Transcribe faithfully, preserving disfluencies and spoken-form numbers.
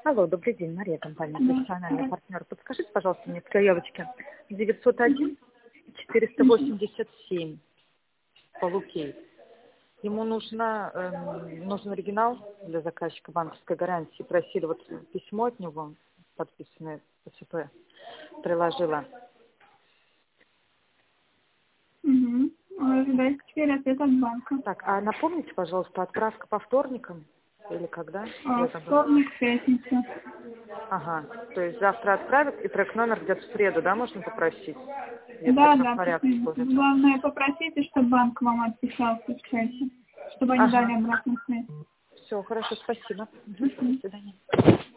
Алло, добрый день, Мария, компания Да. «Профессиональный партнер». Подскажите, пожалуйста, мне к девочке девятьсот один четыреста восемьдесят семь Полукей. Ему нужно, эм, нужен оригинал для заказчика банковской гарантии. Просили вот письмо от него, подписанное ПСП, приложила. Угу. Вы ожидаете теперь ответ от банка. Так, а напомните, пожалуйста, отправка по вторникам или когда? А, Я забыла. вторник, пятница. Ага, то есть завтра отправят и трек номер где-то в среду, да, можно попросить? Если Да, все в да, порядке пусть- будет. главное попросите, чтобы банк вам отписался в чате, чтобы они дали Ага, обратную связь. все, хорошо, спасибо. Мгм, до Мгм. свидания.